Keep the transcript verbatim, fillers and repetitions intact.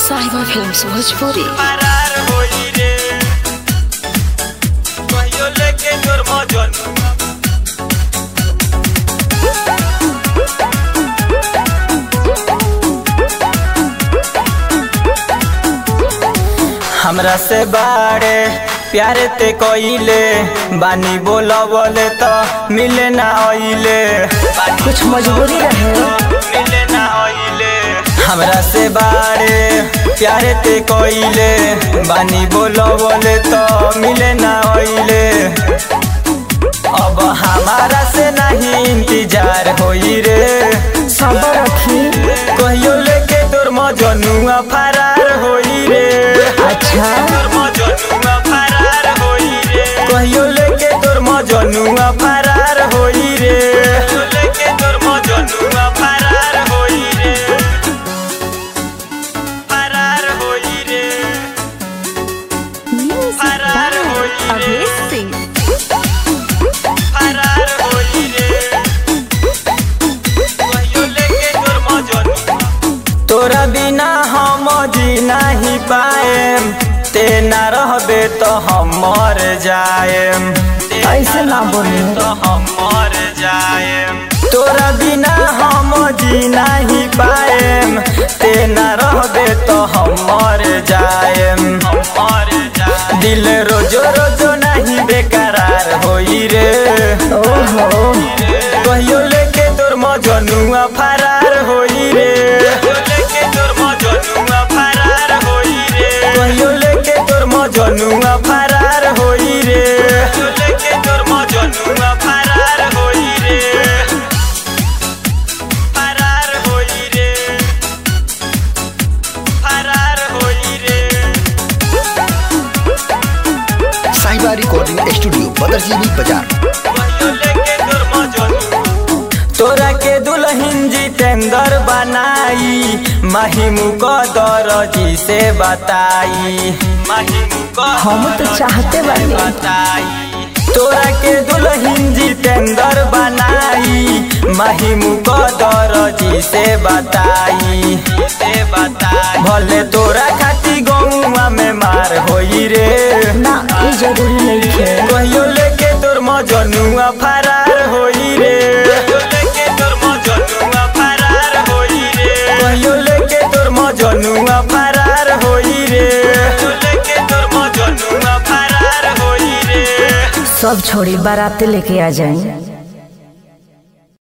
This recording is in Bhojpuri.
साहिबा फिल्म्स भोजपुरी। फरार होई रे कहियो लेके तोर मजनू हमरा से बाड़े प्यारे ते कोइले बानी बोला बोले तो मिले ना आइले कुछ मजबूरी रहे मिले ना आइले हमरा से बाड़े प्यारे ते कोइले बानी बोला बोले तो मिले ना आइले अब हमारा से नहीं इंतजार होई रे सबर रखी कहियो लेके तोर मजनुआ फरार होई रे अच्छा तोर मजनुआ फरार होई रे कहियो लेके तोर मजनुआ फरार होई रे कहियो लेके तोर मजनुआ फरार होई रे फरार होई रे फरार होई रे फरार होई रे कहियो लेके तोर मजनुआ तोरा बिना हम जी नहीं पाएम ते ना रहबे तो हम मर जाएम ऐसे ना बोले तो हम मर जाएम तोरा बिना हम जी नहीं पाएम ते ना रहबे तो हम मर जाएम हम मर जाएम दिल रोजो रोजो नहीं बेकरार होई रे ओहो कहियो लेके तोर मजनुआ फरार होई रे कहियो लेके तोर मजनुआ फरार होई रे कहियो लेके तोर मजनुआ फरार होई रे कहियो लेके तोर मजनुआ फरार होई रे फरार होई रे फरार होई रे साहिबा रिकॉर्डिंग स्टूडियो बदरजीनी बाजार। कहियो लेके तोर मजनुआ तोरा के दुल्हन जितेंद्र बनाई महिमू कदर जी से बताई महिमू हम तो चाहते बानी। बताई तोरा के दुल्हन जितेंद्र बनाई महिमू कदर जी से बताई से बताई भले तोरा खाती गौवा में मार होई रे ना ये जरूरी नहीं है कहियो लेके तोर मजनुआ फरार होई रे कहियो लेके तोर मजनुआ फरार होई रे कहियो लेके तोर मजनुआ फरार होई रे कहियो लेके तोर मजनुआ फरार होई रे सब छोड़ी बारात लेके आ जाए।